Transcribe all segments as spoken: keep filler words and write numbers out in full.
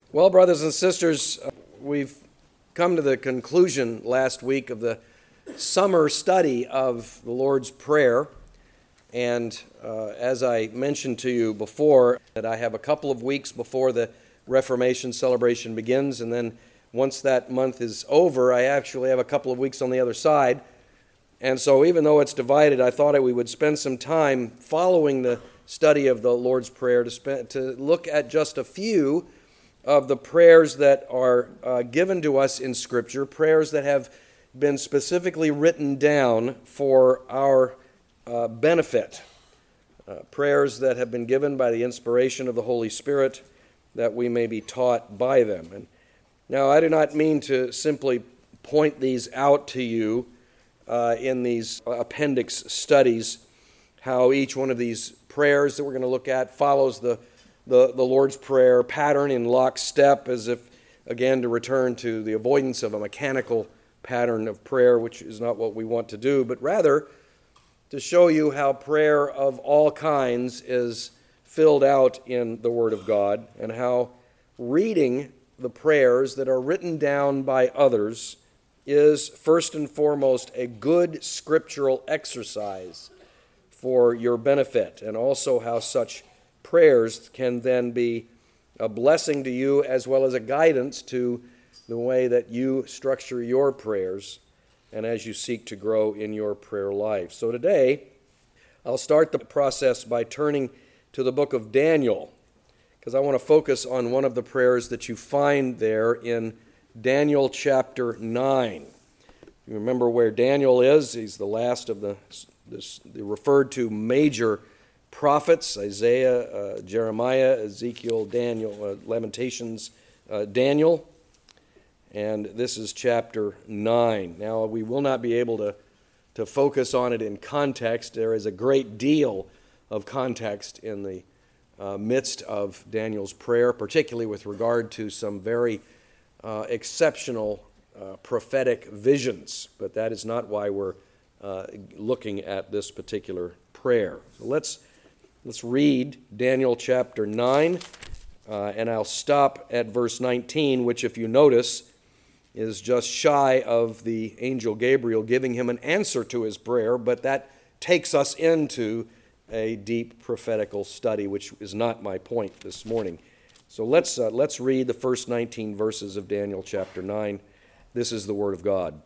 Well, brothers and sisters, uh, we've come to the conclusion last week of the summer study of the Lord's Prayer. And uh, as I mentioned to you before, that I have a couple of weeks before the Reformation celebration begins, and then once that month is over, I actually have a couple of weeks on the other side. And so even though it's divided, I thought we would spend some time following the study of the Lord's Prayer to, spend, to look at just a few of the prayers that are uh, given to us in Scripture, prayers that have been specifically written down for our uh, benefit, uh, prayers that have been given by the inspiration of the Holy Spirit that we may be taught by them. And now, I do not mean to simply point these out to you uh, in these appendix studies, how each one of these prayers that we're going to look at follows the The, the Lord's Prayer pattern in lockstep, as if, again, to return to the avoidance of a mechanical pattern of prayer, which is not what we want to do, but rather to show you how prayer of all kinds is filled out in the Word of God, and how reading the prayers that are written down by others is, first and foremost, a good scriptural exercise for your benefit, and also how such prayers can then be a blessing to you as well as a guidance to the way that you structure your prayers and as you seek to grow in your prayer life. So today, I'll start the process by turning to the book of Daniel, because I want to focus on one of the prayers that you find there in Daniel chapter nine. You remember where Daniel is. He's the last of the, this, the referred to major prophets, Isaiah, uh, Jeremiah, Ezekiel, Daniel, uh, Lamentations, uh, Daniel, and this is chapter nine. Now, we will not be able to, to focus on it in context. There is a great deal of context in the uh, midst of Daniel's prayer, particularly with regard to some very uh, exceptional uh, prophetic visions, but that is not why we're uh, looking at this particular prayer. So let's Let's read Daniel chapter nine, uh, and I'll stop at verse nineteen, which, if you notice, is just shy of the angel Gabriel giving him an answer to his prayer, but that takes us into a deep prophetical study, which is not my point this morning. So let's, uh, let's read the first nineteen verses of Daniel chapter nine. This is the Word of God.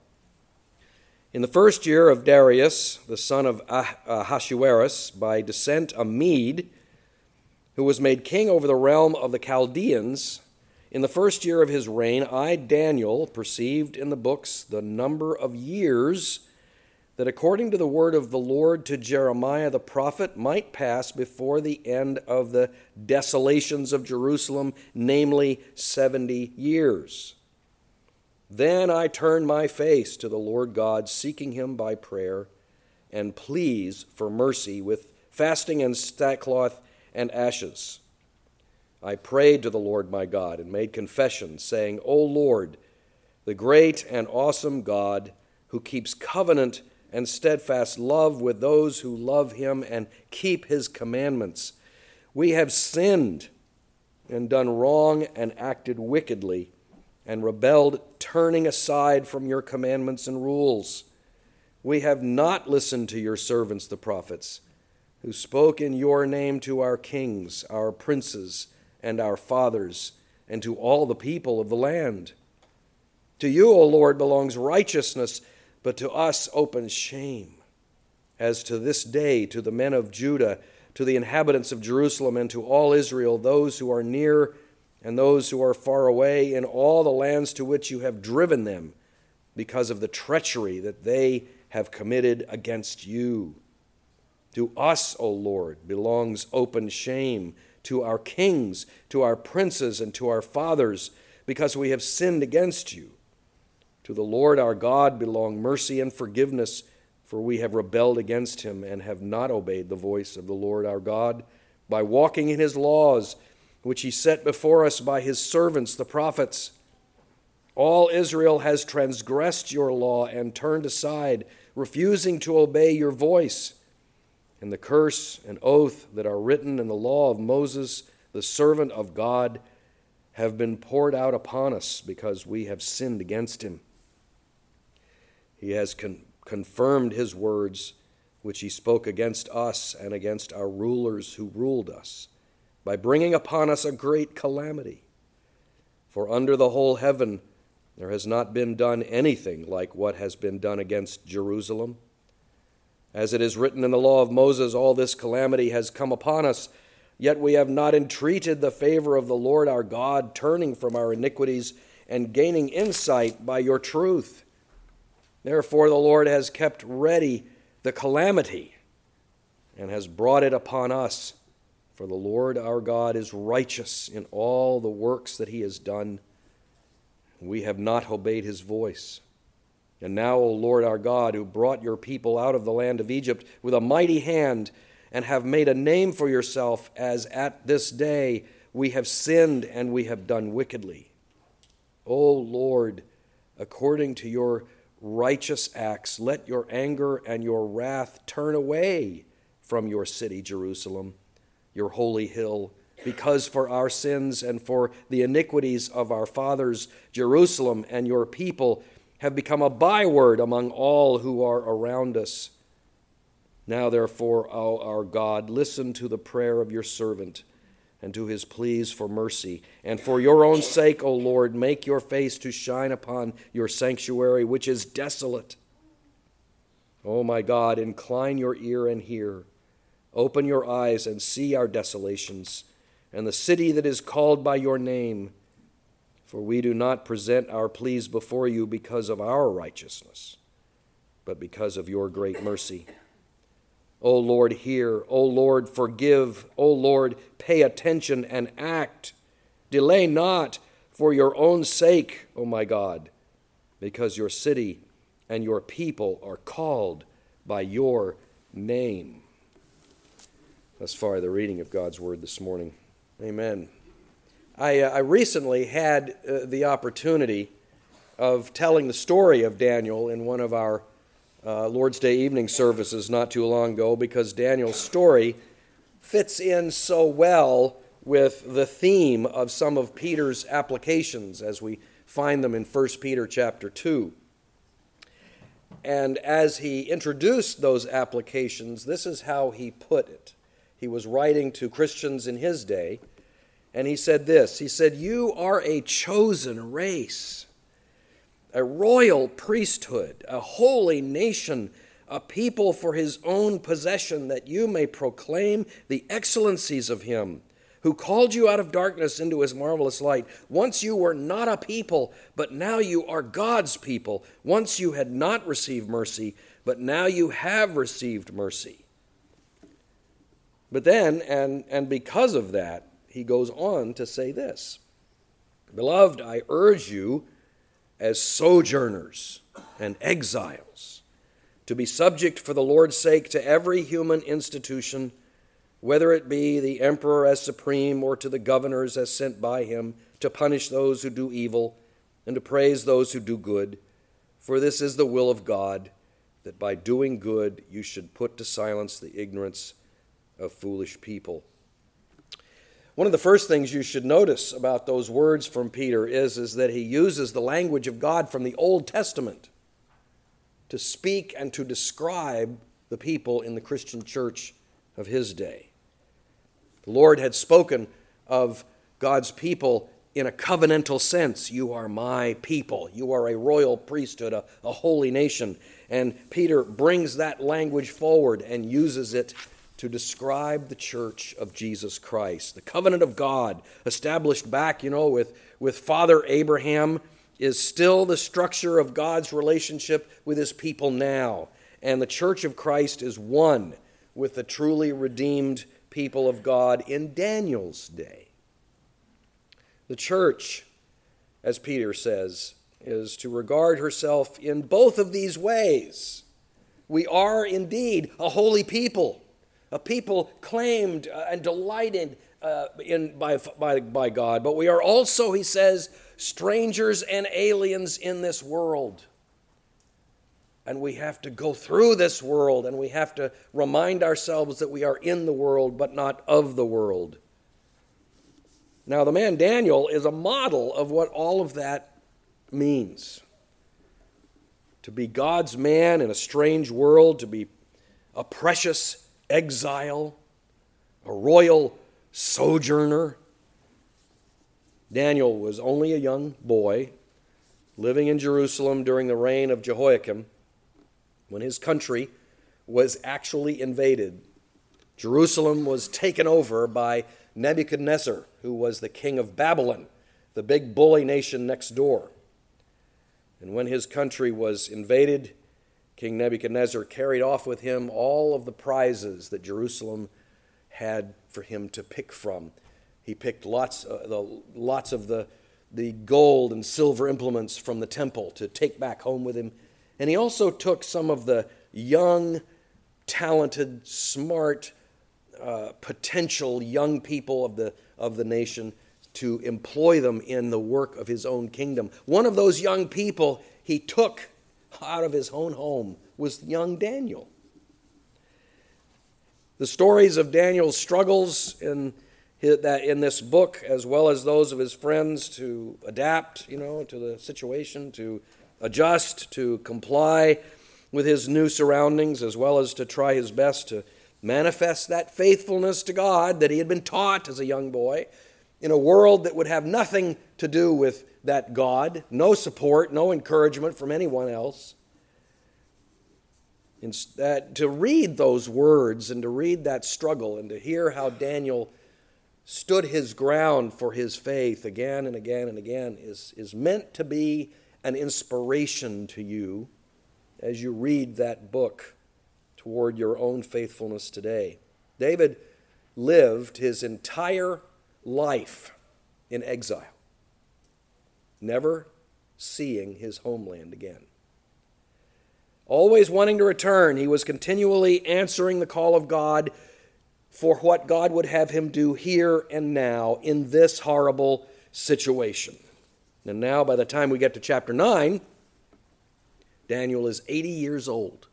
In the first year of Darius, the son of Ahasuerus, by descent a Mede, who was made king over the realm of the Chaldeans, in the first year of his reign, I, Daniel, perceived in the books the number of years that according to the word of the Lord to Jeremiah the prophet might pass before the end of the desolations of Jerusalem, namely seventy years. Then I turned my face to the Lord God, seeking him by prayer and pleas for mercy with fasting and sackcloth and ashes. I prayed to the Lord my God and made confession, saying, O Lord, the great and awesome God, who keeps covenant and steadfast love with those who love him and keep his commandments, we have sinned and done wrong and acted wickedly, and rebelled, turning aside from your commandments and rules. We have not listened to your servants, the prophets, who spoke in your name to our kings, our princes, and our fathers, and to all the people of the land. To you, O Lord, belongs righteousness, but to us open shame. As to this day, to the men of Judah, to the inhabitants of Jerusalem, and to all Israel, those who are near and those who are far away, in all the lands to which you have driven them, because of the treachery that they have committed against you. To us, O Lord, belongs open shame, to our kings, to our princes, and to our fathers, because we have sinned against you. To the Lord our God belong mercy and forgiveness, for we have rebelled against him and have not obeyed the voice of the Lord our God by walking in his laws, which he set before us by his servants, the prophets. All Israel has transgressed your law and turned aside, refusing to obey your voice. And the curse and oath that are written in the law of Moses, the servant of God, have been poured out upon us because we have sinned against him. He has con- confirmed his words, which he spoke against us and against our rulers who ruled us, by bringing upon us a great calamity. For under the whole heaven there has not been done anything like what has been done against Jerusalem. As it is written in the law of Moses, all this calamity has come upon us, yet we have not entreated the favor of the Lord our God, turning from our iniquities and gaining insight by your truth. Therefore the Lord has kept ready the calamity and has brought it upon us. For the Lord our God is righteous in all the works that he has done. We have not obeyed his voice. And now, O Lord our God, who brought your people out of the land of Egypt with a mighty hand, and have made a name for yourself, as at this day we have sinned and we have done wickedly. O Lord, according to your righteous acts, let your anger and your wrath turn away from your city, Jerusalem, your holy hill, because for our sins and for the iniquities of our fathers, Jerusalem and your people have become a byword among all who are around us. Now, therefore, O our God, listen to the prayer of your servant and to his pleas for mercy. And for your own sake, O Lord, make your face to shine upon your sanctuary, which is desolate. O my God, incline your ear and hear. Open your eyes and see our desolations, and the city that is called by your name. For we do not present our pleas before you because of our righteousness, but because of your great mercy. O Lord, hear. O Lord, forgive. O Lord, pay attention and act. Delay not for your own sake, O my God, because your city and your people are called by your name. Thus far, the reading of God's word this morning. Amen. I, uh, I recently had uh, the opportunity of telling the story of Daniel in one of our uh, Lord's Day evening services not too long ago, because Daniel's story fits in so well with the theme of some of Peter's applications as we find them in First Peter chapter two. And as he introduced those applications, this is how he put it. He was writing to Christians in his day, and he said this. He said, "You are a chosen race, a royal priesthood, a holy nation, a people for his own possession, that you may proclaim the excellencies of him who called you out of darkness into his marvelous light. Once you were not a people, but now you are God's people. Once you had not received mercy, but now you have received mercy." But then, and, and because of that, he goes on to say this, "Beloved, I urge you as sojourners and exiles to be subject for the Lord's sake to every human institution, whether it be the emperor as supreme or to the governors as sent by him, to punish those who do evil and to praise those who do good. For this is the will of God, that by doing good you should put to silence the ignorance of foolish people." One of the first things you should notice about those words from Peter is, is that he uses the language of God from the Old Testament to speak and to describe the people in the Christian church of his day. The Lord had spoken of God's people in a covenantal sense. You are my people. You are a royal priesthood, a, a holy nation. And Peter brings that language forward and uses it to describe the church of Jesus Christ. The covenant of God, established back, you know, with, with Father Abraham, is still the structure of God's relationship with his people now. And the church of Christ is one with the truly redeemed people of God in Daniel's day. The church, as Peter says, is to regard herself in both of these ways. We are indeed a holy people, a people claimed and delighted uh, in by, by, by God. But we are also, he says, strangers and aliens in this world. And we have to go through this world, and we have to remind ourselves that we are in the world, but not of the world. Now, the man Daniel is a model of what all of that means. To be God's man in a strange world, to be a precious exile, a royal sojourner. Daniel was only a young boy living in Jerusalem during the reign of Jehoiakim when his country was actually invaded. Jerusalem was taken over by Nebuchadnezzar, who was the king of Babylon, the big bully nation next door. And when his country was invaded, King Nebuchadnezzar carried off with him all of the prizes that Jerusalem had for him to pick from. He picked lots, uh, the, lots of the, the gold and silver implements from the temple to take back home with him. And he also took some of the young, talented, smart, uh, potential young people of the, of the nation to employ them in the work of his own kingdom. One of those young people he took out of his own home was young Daniel. The stories of Daniel's struggles in that in this book, as well as those of his friends to adapt, you know, to the situation, to adjust, to comply with his new surroundings, as well as to try his best to manifest that faithfulness to God that he had been taught as a young boy in a world that would have nothing to do with that God, no support, no encouragement from anyone else. Instead, to read those words and to read that struggle and to hear how Daniel stood his ground for his faith again and again and again is, is meant to be an inspiration to you as you read that book toward your own faithfulness today. David lived his entire life in exile, never seeing his homeland again. Always wanting to return, he was continually answering the call of God for what God would have him do here and now in this horrible situation. And now, by the time we get to chapter nine, Daniel is eighty years old.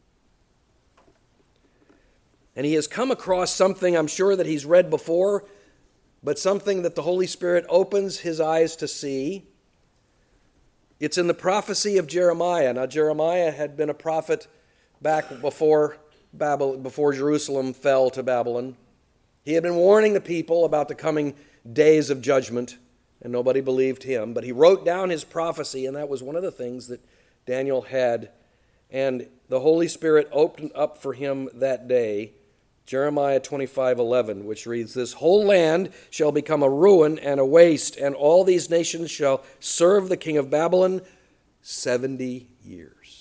And he has come across something I'm sure that he's read before, but something that the Holy Spirit opens his eyes to see. It's in the prophecy of Jeremiah. Now, Jeremiah had been a prophet back before Babylon, before Jerusalem fell to Babylon. He had been warning the people about the coming days of judgment, and nobody believed him. But he wrote down his prophecy, and that was one of the things that Daniel had. And the Holy Spirit opened up for him that day Jeremiah twenty-five eleven, which reads, "This whole land shall become a ruin and a waste, and all these nations shall serve the king of Babylon seventy years."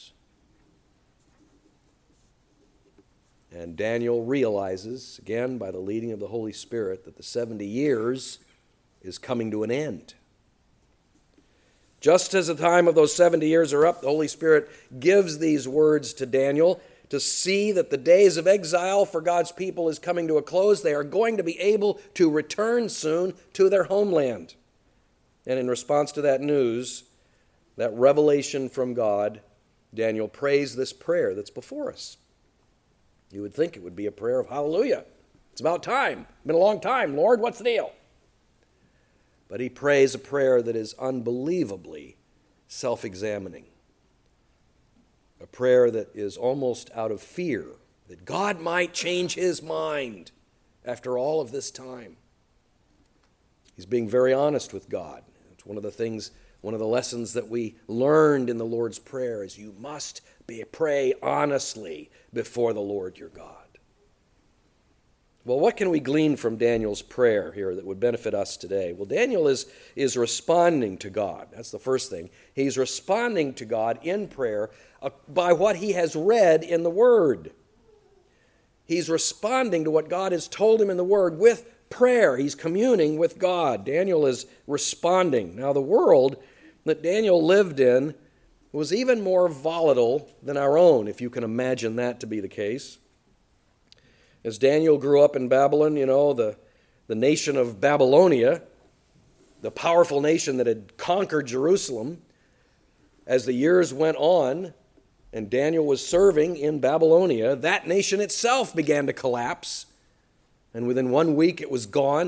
And Daniel realizes, again by the leading of the Holy Spirit, that the seventy years is coming to an end. Just as the time of those seventy years are up, the Holy Spirit gives these words to Daniel to see that the days of exile for God's people is coming to a close. They are going to be able to return soon to their homeland. And in response to that news, that revelation from God, Daniel prays this prayer that's before us. You would think it would be a prayer of hallelujah. It's about time. It's been a long time. Lord, what's the deal? But he prays a prayer that is unbelievably self-examining. A prayer that is almost out of fear that God might change his mind after all of this time. He's being very honest with God. It's one of the things, one of the lessons that we learned in the Lord's Prayer is you must be pray honestly before the Lord your God. Well, what can we glean from Daniel's prayer here that would benefit us today? Well, Daniel is, is responding to God. That's the first thing. He's responding to God in prayer uh, by what he has read in the Word. He's responding to what God has told him in the Word with prayer. He's communing with God. Daniel is responding. Now, the world that Daniel lived in was even more volatile than our own, if you can imagine that to be the case. As Daniel grew up in Babylon, you know, the, the nation of Babylonia, the powerful nation that had conquered Jerusalem, as the years went on and Daniel was serving in Babylonia, that nation itself began to collapse. And within one week it was gone, and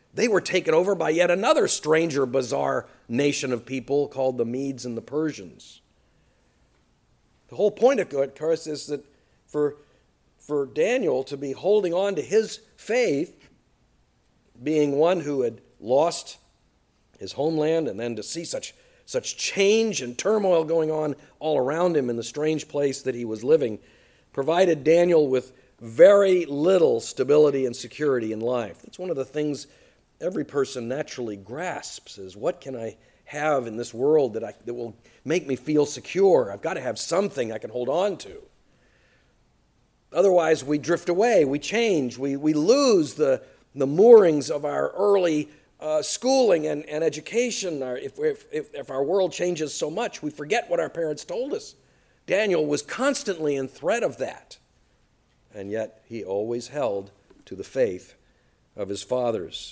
they were taken over by yet another stranger, bizarre nation of people called the Medes and the Persians. The whole point of it, of course, is that for, for Daniel to be holding on to his faith, being one who had lost his homeland, and then to see such, such change and turmoil going on all around him in the strange place that he was living, provided Daniel with very little stability and security in life. That's one of the things every person naturally grasps, is what can I have in this world that I, that will make me feel secure? I've got to have something I can hold on to. Otherwise, we drift away, we change, we, we lose the, the moorings of our early uh, schooling and, and education. Our, if, if, if, if our world changes so much, we forget what our parents told us. Daniel was constantly in threat of that, and yet he always held to the faith of his fathers.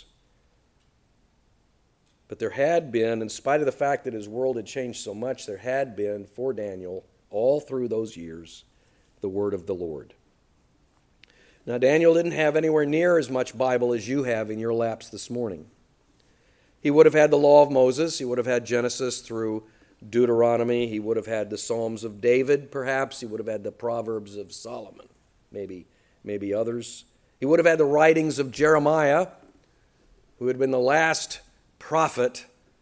But there had been, in spite of the fact that his world had changed so much, there had been for Daniel, all through those years, the word of the Lord. Now, Daniel didn't have anywhere near as much Bible as you have in your laps this morning. He would have had the law of Moses. He would have had Genesis through Deuteronomy. He would have had the Psalms of David, perhaps. He would have had the Proverbs of Solomon, maybe, maybe others. He would have had the writings of Jeremiah, who had been the last prophet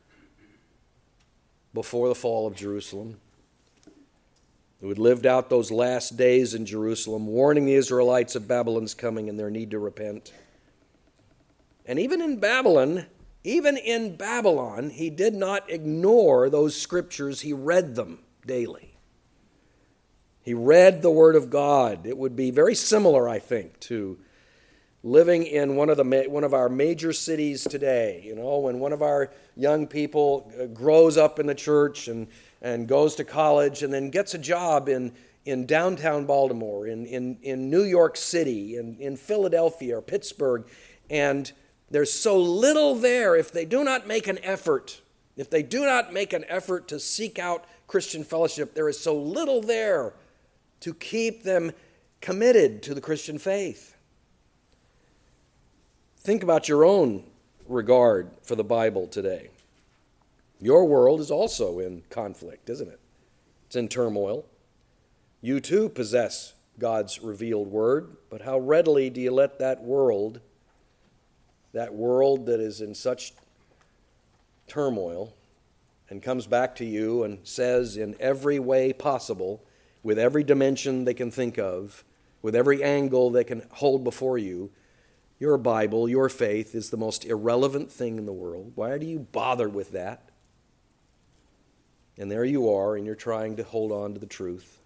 before the fall of Jerusalem, who had lived out those last days in Jerusalem, warning the Israelites of Babylon's coming and their need to repent. And even in Babylon, even in Babylon, he did not ignore those scriptures. He read them daily. He read the Word of God. It would be very similar, I think, to living in one of the one of our major cities today. You know, when one of our young people grows up in the church and, and goes to college and then gets a job in, in downtown Baltimore, in, in, in New York City, in, in Philadelphia or Pittsburgh, and there's so little there if they do not make an effort, if they do not make an effort to seek out Christian fellowship, there is so little there to keep them committed to the Christian faith. Think about your own regard for the Bible today. Your world is also in conflict, isn't it? It's in turmoil. You too possess God's revealed word, but how readily do you let that world, that world that is in such turmoil and comes back to you and says in every way possible, with every dimension they can think of, with every angle they can hold before you, your Bible, your faith is the most irrelevant thing in the world. Why do you bother with that? And there you are, and you're trying to hold on to the truth.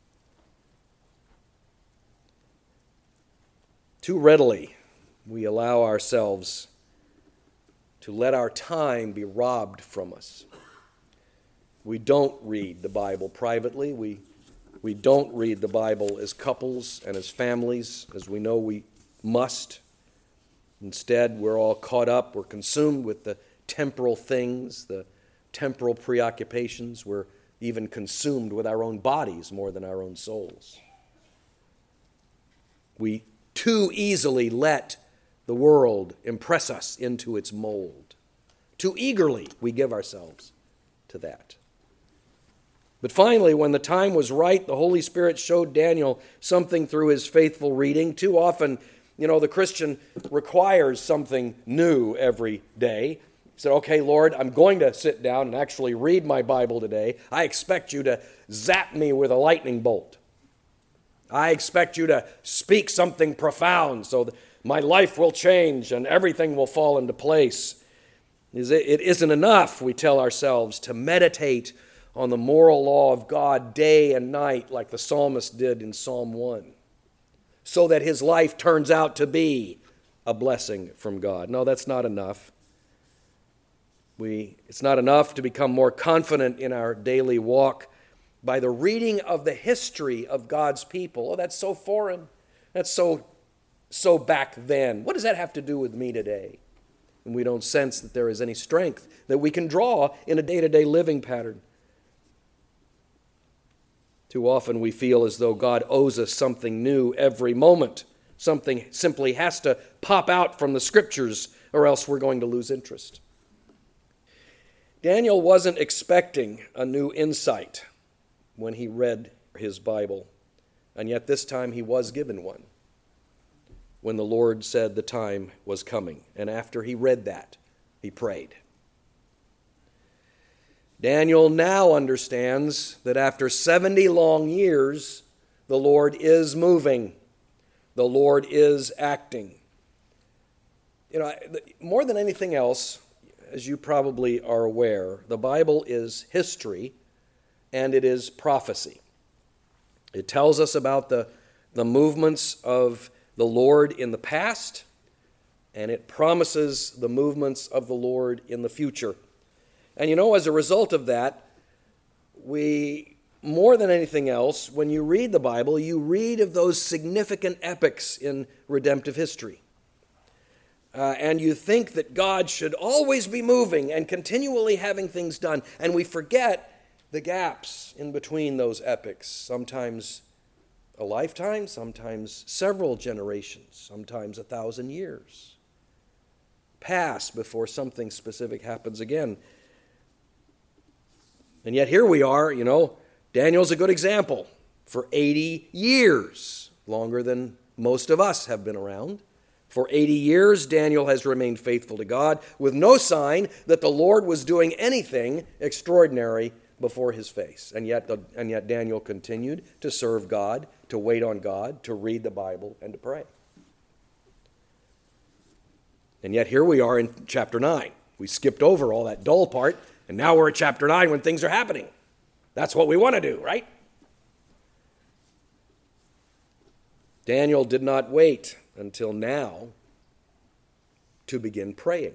Too readily, we allow ourselves to let our time be robbed from us. We don't read the Bible privately. We, we don't read the Bible as couples and as families, as we know we must. Instead, we're all caught up, we're consumed with the temporal things, the temporal preoccupations. We're even consumed with our own bodies more than our own souls. We too easily let the world impress us into its mold. Too eagerly we give ourselves to that. But finally, when the time was right, the Holy Spirit showed Daniel something through his faithful reading. Too often, you know, the Christian requires something new every day. He said, okay, Lord, I'm going to sit down and actually read my Bible today. I expect you to zap me with a lightning bolt. I expect you to speak something profound so that my life will change and everything will fall into place. It isn't enough, we tell ourselves, to meditate on the moral law of God day and night like the psalmist did in Psalm one, so that his life turns out to be a blessing from God. No, that's not enough. We, it's not enough to become more confident in our daily walk by the reading of the history of God's people. Oh, that's so foreign. That's so, so back then. What does that have to do with me today? And we don't sense that there is any strength that we can draw in a day-to-day living pattern. Too often we feel as though God owes us something new every moment. Something simply has to pop out from the Scriptures or else we're going to lose interest. Daniel wasn't expecting a new insight when he read his Bible, and yet this time he was given one when the Lord said the time was coming. And after he read that, he prayed. Daniel now understands that after seventy long years, the Lord is moving. The Lord is acting. You know, more than anything else, as you probably are aware, the Bible is history and it is prophecy. It tells us about the, the movements of the Lord in the past, and it promises the movements of the Lord in the future. And you know, as a result of that, we, more than anything else, when you read the Bible, you read of those significant epics in redemptive history. Uh, and you think that God should always be moving and continually having things done. And we forget the gaps in between those epics, sometimes a lifetime, sometimes several generations, sometimes a thousand years pass before something specific happens again. And yet here we are, you know, Daniel's a good example. For eighty years, longer than most of us have been around, for eighty years, Daniel has remained faithful to God with no sign that the Lord was doing anything extraordinary before his face. And yet, and yet Daniel continued to serve God, to wait on God, to read the Bible, and to pray. And yet here we are in chapter nine. We skipped over all that dull part, and now we're at chapter nine when things are happening. That's what we want to do, right? Daniel did not wait until now to begin praying.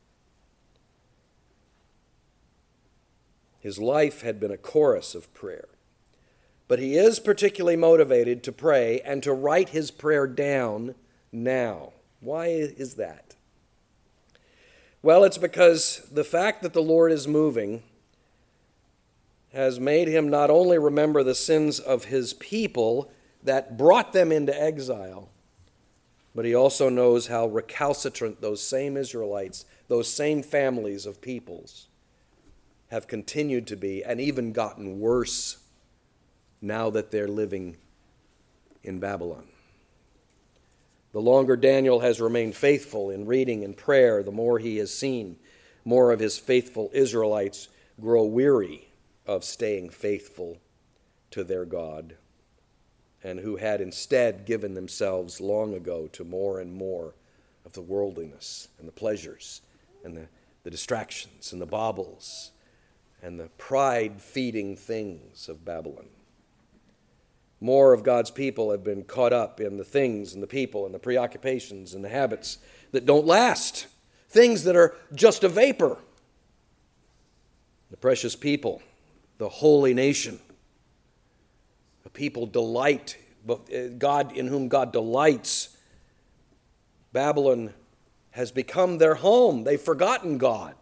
His life had been a chorus of prayer. But he is particularly motivated to pray and to write his prayer down now. Why is that? Well, it's because the fact that the Lord is moving has made him not only remember the sins of his people that brought them into exile, but he also knows how recalcitrant those same Israelites, those same families of peoples, have continued to be and even gotten worse now that they're living in Babylon. The longer Daniel has remained faithful in reading and prayer, the more he has seen more of his faithful Israelites grow weary of staying faithful to their God, and who had instead given themselves long ago to more and more of the worldliness and the pleasures and the, the distractions and the baubles and the pride-feeding things of Babylon. More of God's people have been caught up in the things and the people and the preoccupations and the habits that don't last, things that are just a vapor. The precious people, the holy nation, the people delight, God in whom God delights. Babylon has become their home. They've forgotten God.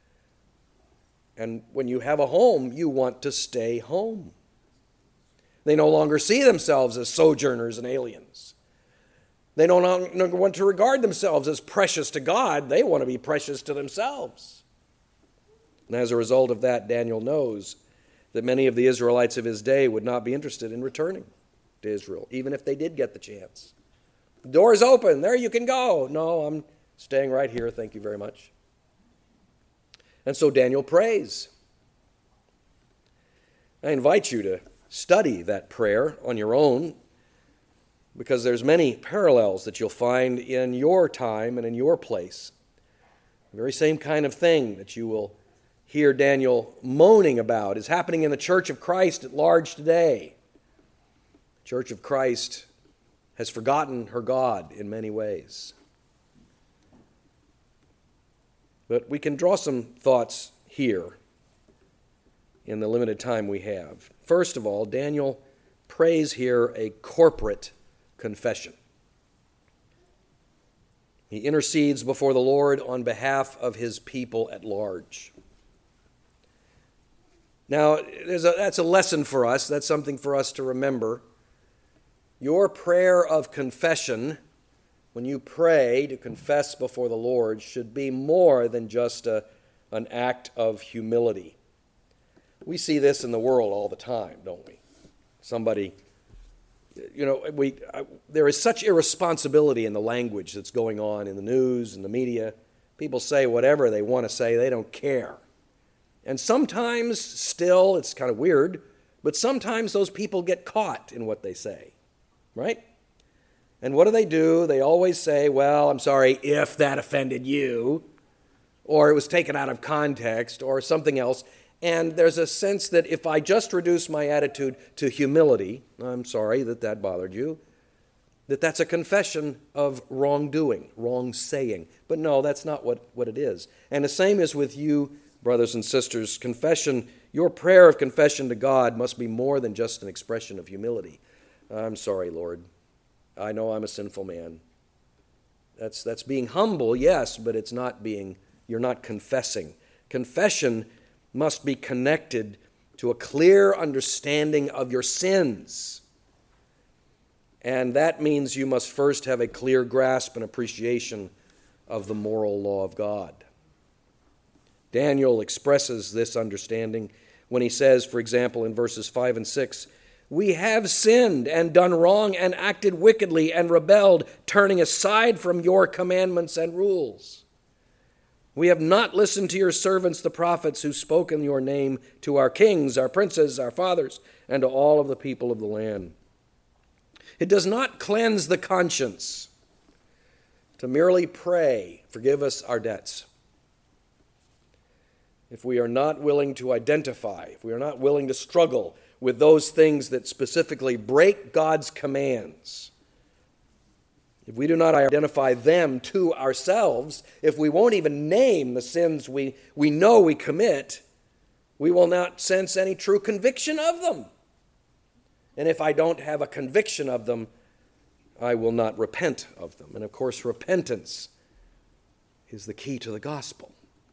And when you have a home, you want to stay home. They no longer see themselves as sojourners and aliens. They no longer want to regard themselves as precious to God. They want to be precious to themselves. And as a result of that, Daniel knows that many of the Israelites of his day would not be interested in returning to Israel, even if they did get the chance. The door's open. There you can go. No, I'm staying right here. Thank you very much. And so Daniel prays. I invite you to study that prayer on your own, because there's many parallels that you'll find in your time and in your place. The very same kind of thing that you will hear Daniel moaning about is happening in the Church of Christ at large today. The Church of Christ has forgotten her God in many ways. But we can draw some thoughts here in the limited time we have. First of all, Daniel prays here a corporate confession. He intercedes before the Lord on behalf of his people at large. Now, there's a, that's a lesson for us. That's something for us to remember. Your prayer of confession when you pray to confess before the Lord, should be more than just a, an act of humility. We see this in the world all the time, don't we? Somebody, you know, we I, there is such irresponsibility in the language that's going on in the news and the media. People say whatever they want to say. They don't care. And sometimes still, it's kind of weird, but sometimes those people get caught in what they say, right? And what do they do? They always say, well, I'm sorry if that offended you, or it was taken out of context, or something else. And there's a sense that if I just reduce my attitude to humility, I'm sorry that that bothered you, that that's a confession of wrongdoing, wrong saying. But no, that's not what, what it is. And the same is with you, brothers and sisters. Confession, your prayer of confession to God must be more than just an expression of humility. I'm sorry, Lord. I know I'm a sinful man. That's, that's being humble, yes, but it's not being, you're not confessing. Confession must be connected to a clear understanding of your sins. And that means you must first have a clear grasp and appreciation of the moral law of God. Daniel expresses this understanding when he says, for example, in verses five and six, we have sinned and done wrong and acted wickedly and rebelled, turning aside from your commandments and rules. We have not listened to your servants, the prophets, who spoke in your name to our kings, our princes, our fathers, and to all of the people of the land. It does not cleanse the conscience to merely pray, forgive us our debts, if we are not willing to identify, if we are not willing to struggle with those things that specifically break God's commands. If we do not identify them to ourselves, if we won't even name the sins we, we know we commit, we will not sense any true conviction of them. And if I don't have a conviction of them, I will not repent of them. And of course, repentance is the key to the gospel.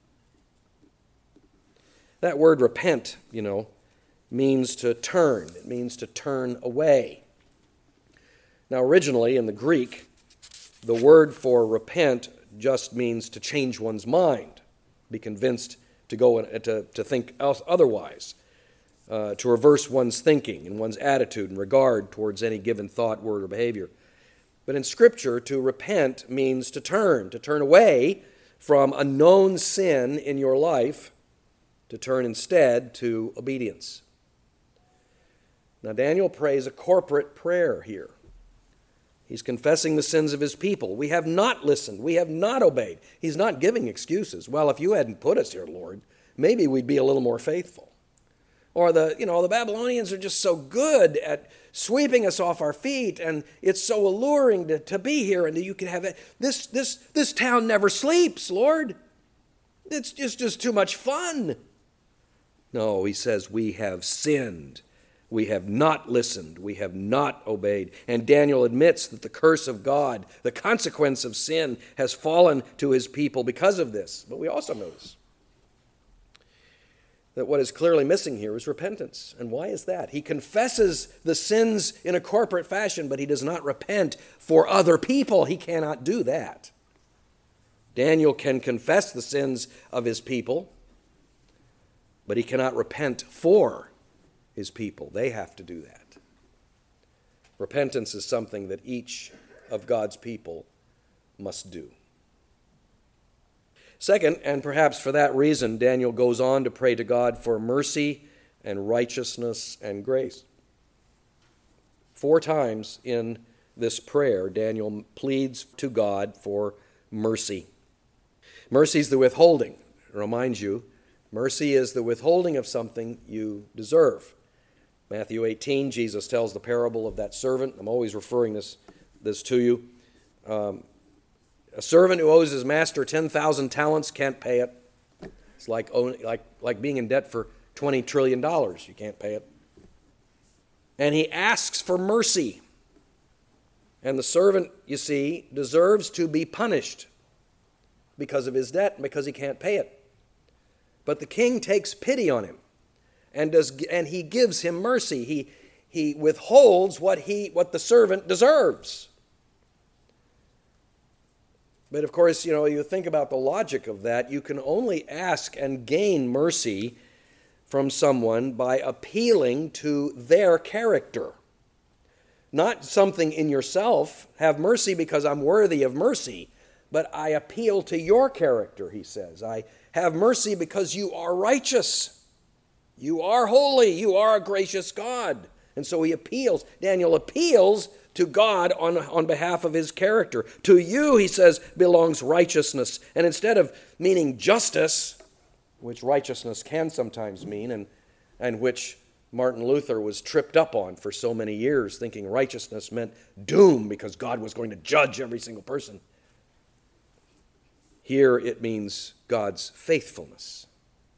That word repent, you know, means to turn. It means to turn away. Now, originally in the Greek, the word for repent just means to change one's mind, be convinced to go and to, to think else otherwise, uh, to reverse one's thinking and one's attitude and regard towards any given thought, word, or behavior. But in Scripture, to repent means to turn, to turn away from a known sin in your life, to turn instead to obedience. Now, Daniel prays a corporate prayer here. He's confessing the sins of his people. We have not listened. We have not obeyed. He's not giving excuses. Well, if you hadn't put us here, Lord, maybe we'd be a little more faithful. Or the, you know, the Babylonians are just so good at sweeping us off our feet, and it's so alluring to, to be here, and you can have it. This, this, this town never sleeps, Lord. It's just, just too much fun. No, he says, we have sinned. We have not listened. We have not obeyed. And Daniel admits that the curse of God, the consequence of sin, has fallen to his people because of this. But we also notice that what is clearly missing here is repentance. And why is that? He confesses the sins in a corporate fashion, but he does not repent for other people. He cannot do that. Daniel can confess the sins of his people, but he cannot repent for his people. They have to do that. Repentance is something that each of God's people must do. Second, and perhaps for that reason, Daniel goes on to pray to God for mercy and righteousness and grace. Four times in this prayer, Daniel pleads to God for mercy. Mercy is the withholding. It reminds you, mercy is the withholding of something you deserve. Matthew eighteen, Jesus tells the parable of that servant. I'm always referring this, this to you. Um, a servant who owes his master ten thousand talents can't pay it. It's like, like, like being in debt for twenty trillion dollars. You can't pay it. And he asks for mercy. And the servant, you see, deserves to be punished because of his debt and because he can't pay it. But the king takes pity on him. And does and he gives him mercy. He he withholds what he what the servant deserves. But of course, you know, you think about the logic of that, you can only ask and gain mercy from someone by appealing to their character. Not something in yourself, have mercy because I'm worthy of mercy, but I appeal to your character, he says. I have mercy because you are righteous. You are holy. You are a gracious God. And so he appeals. Daniel appeals to God on, on behalf of his character. To you, he says, belongs righteousness. And instead of meaning justice, which righteousness can sometimes mean, and, and which Martin Luther was tripped up on for so many years, thinking righteousness meant doom because God was going to judge every single person. Here it means God's faithfulness.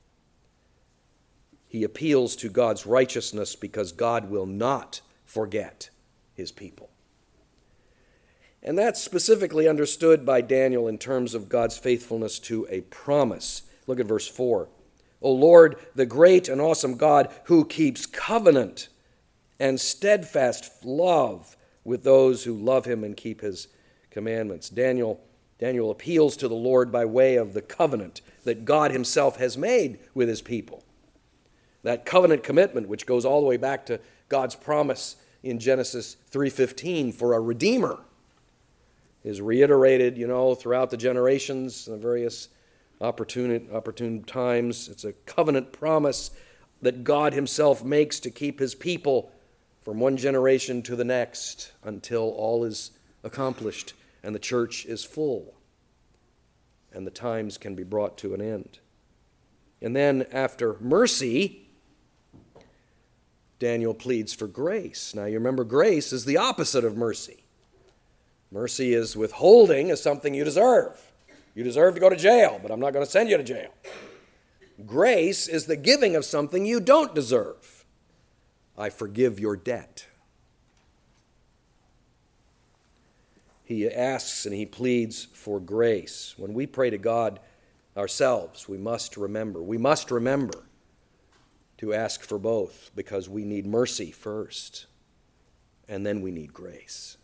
He appeals to God's righteousness because God will not forget his people. And that's specifically understood by Daniel in terms of God's faithfulness to a promise. Look at verse four. O Lord, the great and awesome God who keeps covenant and steadfast love with those who love him and keep his commandments. Daniel, Daniel appeals to the Lord by way of the covenant that God himself has made with his people. That covenant commitment, which goes all the way back to God's promise in Genesis three fifteen for a redeemer, is reiterated, you know, throughout the generations, the various opportune, opportune times. It's a covenant promise that God himself makes to keep his people from one generation to the next until all is accomplished and the church is full and the times can be brought to an end. And then after mercy, Daniel pleads for grace. Now you remember, grace is the opposite of mercy. Mercy is withholding of something you deserve. You deserve to go to jail, but I'm not going to send you to jail. Grace is the giving of something you don't deserve. I forgive your debt. He asks and he pleads for grace. When we pray to God ourselves, we must remember. We must remember to ask for both, because we need mercy first, and then we need grace.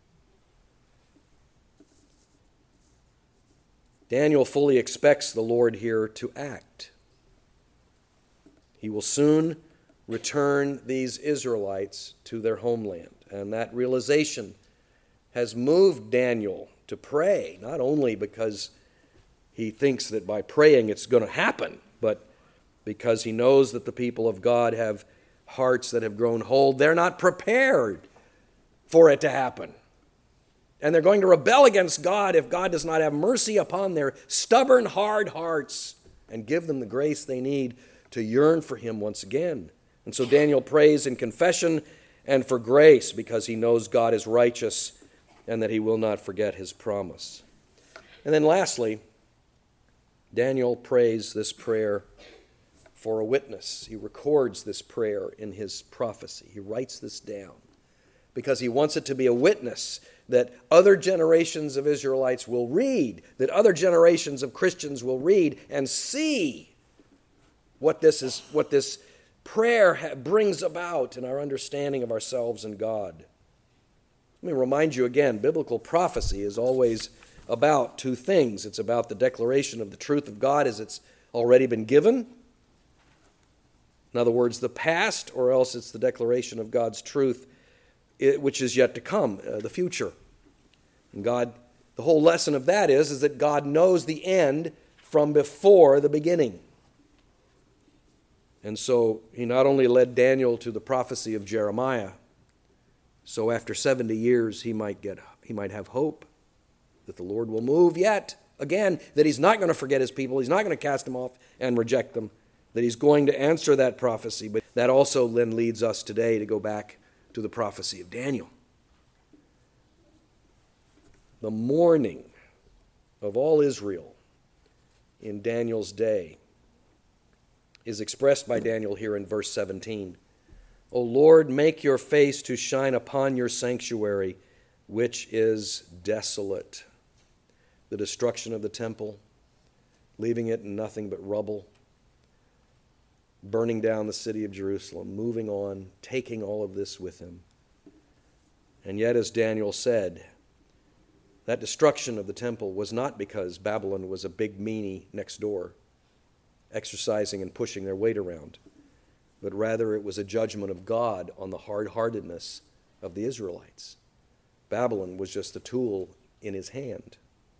Daniel fully expects the Lord here to act. He will soon return these Israelites to their homeland. And that realization has moved Daniel to pray, not only because he thinks that by praying it's going to happen, but because he knows that the people of God have hearts that have grown cold. They're not prepared for it to happen. And they're going to rebel against God if God does not have mercy upon their stubborn, hard hearts and give them the grace they need to yearn for him once again. And so Daniel prays in confession and for grace because he knows God is righteous and that he will not forget his promise. And then lastly, Daniel prays this prayer for a witness. He records this prayer in his prophecy. He writes this down because he wants it to be a witness that other generations of Israelites will read, that other generations of Christians will read and see what this is, what this prayer ha- brings about in our understanding of ourselves and God. Let me remind you again, biblical prophecy is always about two things. It's about the declaration of the truth of God as it's already been given. In other words, the past, or else it's the declaration of God's truth, which is yet to come, uh, the future. And God, the whole lesson of that is, is that God knows the end from before the beginning. And so he not only led Daniel to the prophecy of Jeremiah, so after seventy years he might get he might have hope that the Lord will move yet again, that he's not going to forget his people, he's not going to cast them off and reject them, that he's going to answer that prophecy. But that also then leads us today to go back to the prophecy of Daniel. The mourning of all Israel in Daniel's day is expressed by Daniel here in verse seventeen. O Lord, make your face to shine upon your sanctuary, which is desolate. The destruction of the temple, leaving it in nothing but rubble, burning down the city of Jerusalem, moving on, taking all of this with him. And yet, as Daniel said, That destruction of the temple was not because Babylon was a big meanie next door, exercising and pushing their weight around, but rather it was a judgment of God on the hard-heartedness of the Israelites. Babylon was just a tool in his hand.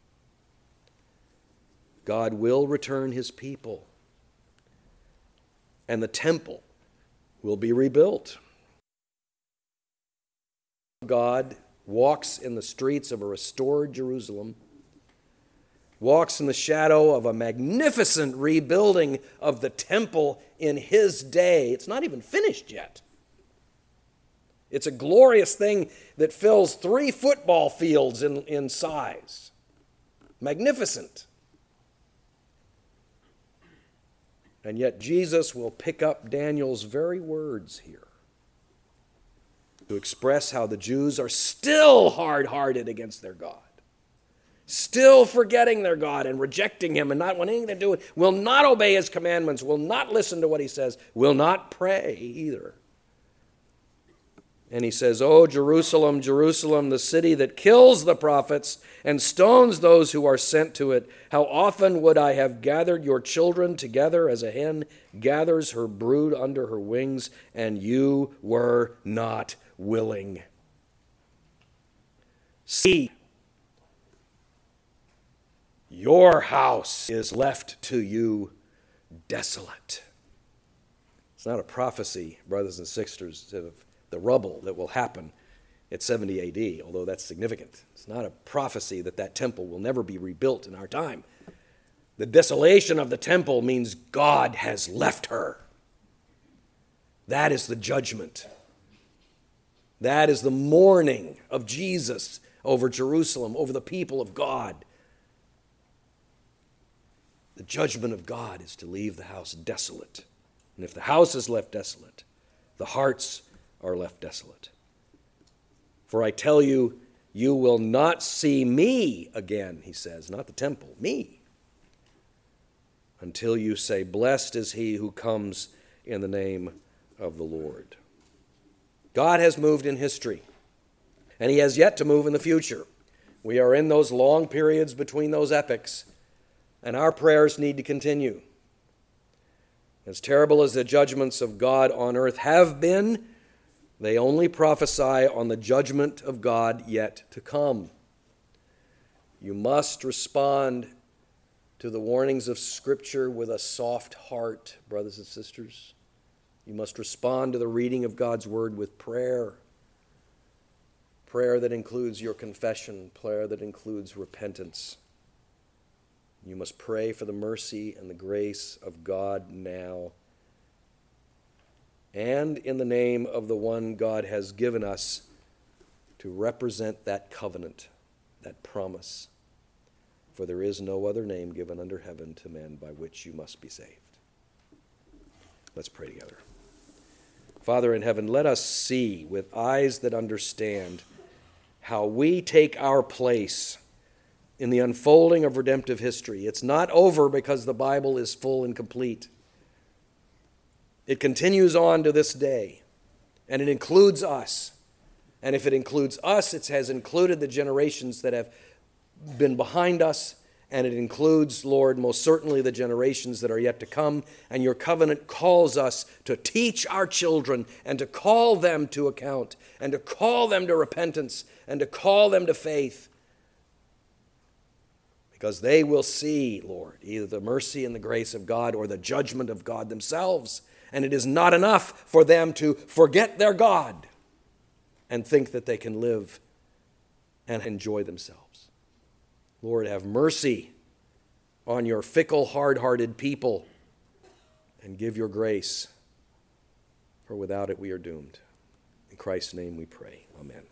God will return his people, and the temple will be rebuilt. God walks in the streets of a restored Jerusalem, walks in the shadow of a magnificent rebuilding of the temple in his day. It's not even finished yet. It's a glorious thing that fills three football fields in, in size. Magnificent. And yet Jesus will pick up Daniel's very words here to express how the Jews are still hard-hearted against their God, still forgetting their God and rejecting him and not wanting anything to do with it, will not obey his commandments, will not listen to what he says, will not pray either. And he says, "O Jerusalem, Jerusalem, the city that kills the prophets and stones those who are sent to it, how often would I have gathered your children together as a hen gathers her brood under her wings, and you were not willing. See, your house is left to you desolate." It's not a prophecy, brothers and sisters, of the rubble that will happen at seventy A D, although that's significant. It's not a prophecy that that temple will never be rebuilt in our time. The desolation of the temple means God has left her. That is the judgment. That is the mourning of Jesus over Jerusalem, over the people of God. The judgment of God is to leave the house desolate. And if the house is left desolate, the hearts are left desolate. For I tell you, you will not see me again, he says, not the temple, me, until you say, "Blessed is he who comes in the name of the Lord." God has moved in history, and he has yet to move in the future. We are in those long periods between those epochs, and our prayers need to continue. As terrible as the judgments of God on earth have been, they only prophesy on the judgment of God yet to come. You must respond to the warnings of Scripture with a soft heart, brothers and sisters. You must respond to the reading of God's Word with prayer. Prayer that includes your confession, prayer that includes repentance. You must pray for the mercy and the grace of God now, and in the name of the one God has given us to represent that covenant, that promise. For there is no other name given under heaven to men by which you must be saved. Let's pray together. Father in heaven, let us see with eyes that understand how we take our place in the unfolding of redemptive history. It's not over because the Bible is full and complete. It continues on to this day, and it includes us. And if it includes us, it has included the generations that have been behind us, and it includes, Lord, most certainly the generations that are yet to come. And your covenant calls us to teach our children and to call them to account and to call them to repentance and to call them to faith, because they will see, Lord, either the mercy and the grace of God or the judgment of God themselves. And it is not enough for them to forget their God and think that they can live and enjoy themselves. Lord, have mercy on your fickle, hard-hearted people and give your grace, for without it we are doomed. In Christ's name we pray. Amen.